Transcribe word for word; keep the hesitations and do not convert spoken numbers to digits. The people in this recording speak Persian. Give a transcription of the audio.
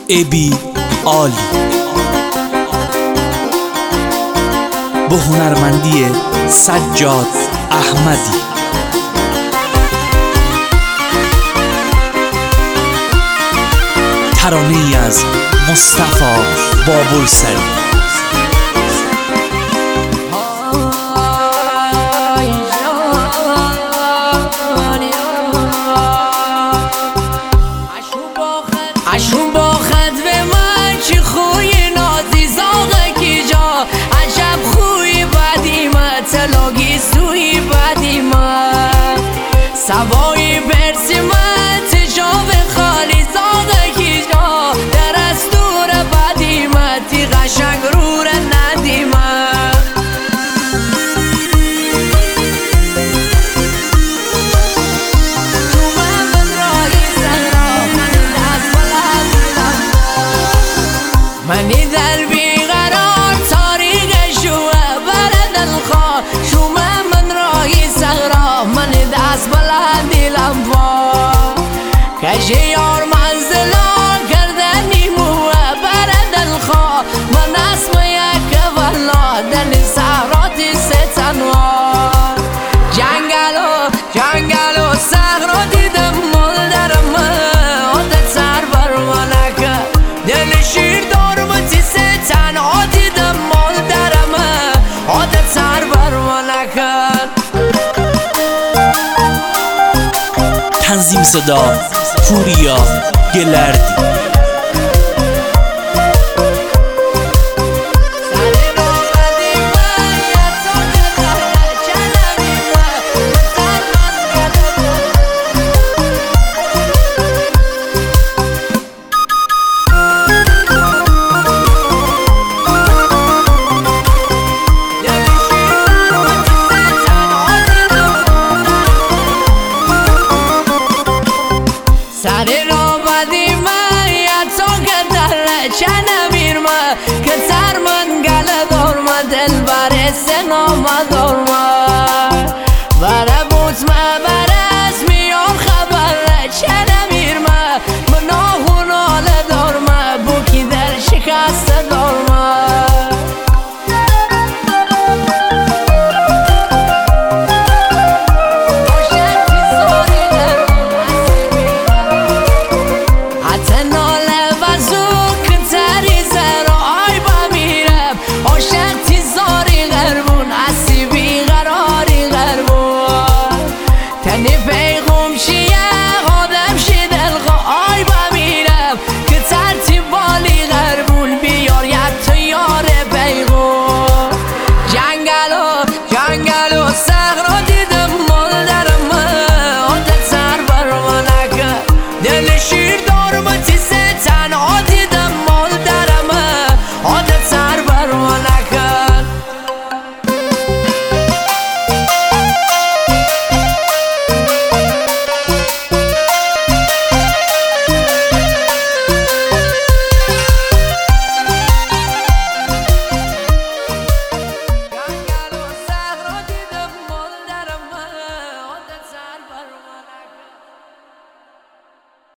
ابی عالی با هنرمندی سجاد احمدی. ترانه‌ای از مصطفی بابلسری. اشون با خد به من چی خوی نازی زاغه کی جا عجب خوی بدی من تلاگی سوی بدی من سوای برسی من تجاب خالی زاغه کی جا در از دور بدی من تی قشنگ رور ندی من منی در بیقرار تاریخ شوه برد الخواه شومه من راهی سغرا منی دست بلندی لنفا کشی یار منزلا کردنی موه برد الخواه من اسم یک والله دل سهراتی ستنوار جنگلو جنگلو سهرا دیدم مال درمه عادت سر بر منکه دل شیر تنها دیدم مال درمه عادت سر بر من نکن. تنظیم صدا پوریا گلردی. سری را بدی من یا تو که در چه نمیر من که سر من گله دار من دل بر سنام دار من